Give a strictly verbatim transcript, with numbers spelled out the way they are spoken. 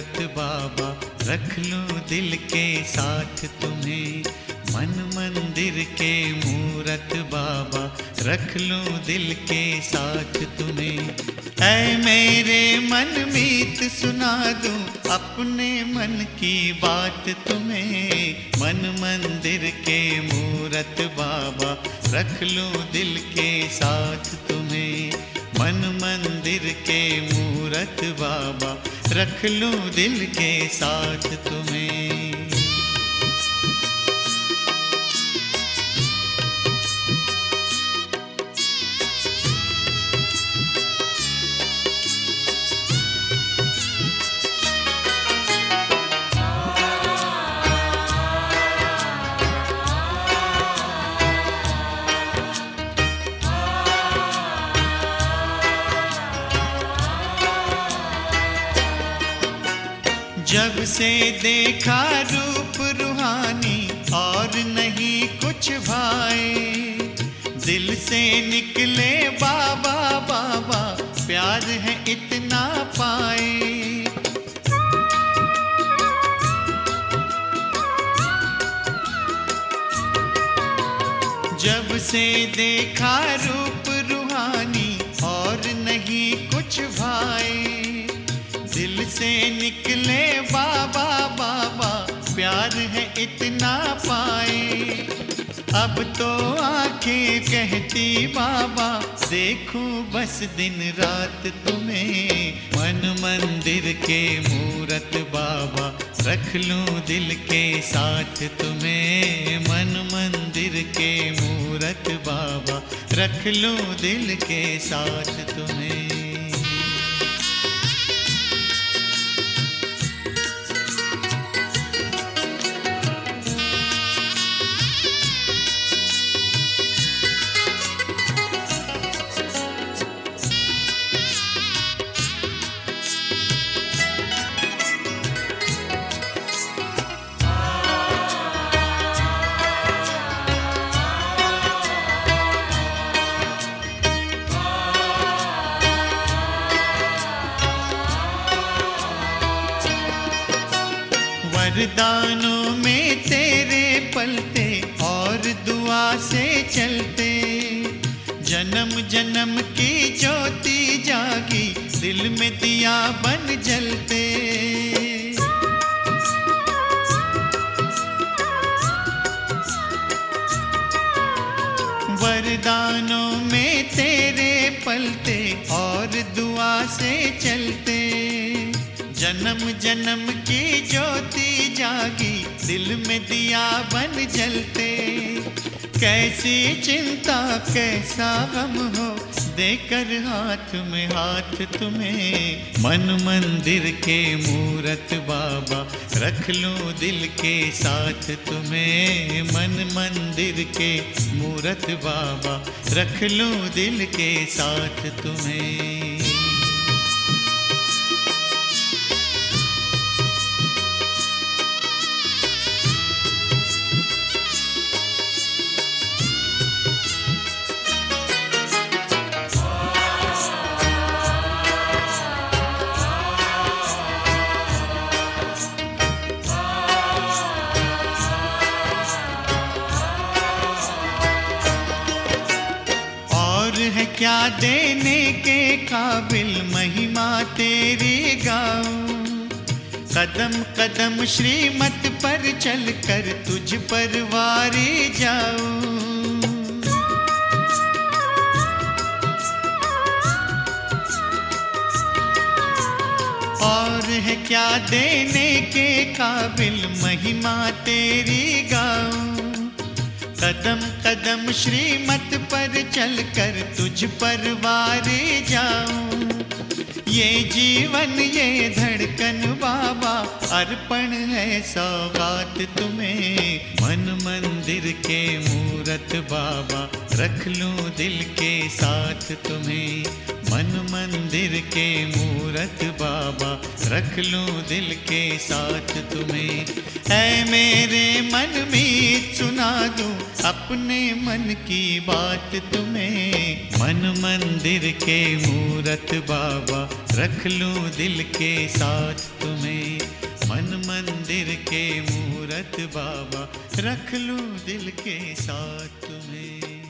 मूरत बाबा, रख लूं दिल के साथ तुम्हें। मन मंदिर के मूरत बाबा, रख लूं दिल के साथ तुम्हें। ऐ मेरे मन मीत सुना दूं अपने मन की बात तुम्हें। मन मंदिर के मूरत बाबा, रख लूं दिल के साथ तुम्हें। मन मंदिर के मूरत बाबा, रख लूं दिल के साथ तुम्हें। जब से देखा रूप रूहानी और नहीं कुछ भाए, दिल से निकले बाबा बाबा, प्यार है इतना पाए। जब से देखा रूप रूहानी और नहीं कुछ भाए, दिल से निकले बाबा बाबा, प्यार है इतना पाए। अब तो आंखें कहती बाबा, देखूं बस दिन रात तुम्हें। मन मंदिर के मूरत बाबा, रख लूं दिल के साथ तुम्हें। मन मंदिर के मूरत बाबा, रख लूं दिल के साथ तुम्हें। वरदानों में तेरे पलते और दुआ से चलते, जन्म जन्म की ज्योति जागी, दिल में दिया बन जलते। वरदानों में तेरे पलते और दुआ से चलते, जन्म जन्म की ज्योति जागी, दिल में दिया बन जलते। कैसी चिंता कैसा गम हो, देकर हाथ में हाथ तुम्हें। मन मंदिर के मूरत बाबा, रख लूं दिल के साथ तुम्हें। मन मंदिर के मूरत बाबा, रख लूं दिल के साथ तुम्हें। है क्या देने के काबिल, महिमा तेरी गाऊं। कदम कदम श्रीमत पर चल कर तुझ पर वारी जाऊं। और है क्या देने के काबिल, महिमा तेरी गाऊं। कदम कदम श्रीमत पर चल कर तुझ पर वारे जाऊं। ये जीवन ये धड़कन बाबा, अर्पण है सौगात तुम्हें। मन मंदिर के मूरत बाबा, रख लूं दिल के साथ तुम्हें। मन मंदिर के मूरत बाबा, रख लूं दिल के साथ तुम्हें। है मेरे मन में सुना दूं अपने मन की बात तुम्हें। मन मंदिर के मूरत बाबा, रख लूं दिल के साथ तुम्हें। मन मंदिर के मूरत बाबा, रख लूं दिल के साथ तुम्हें।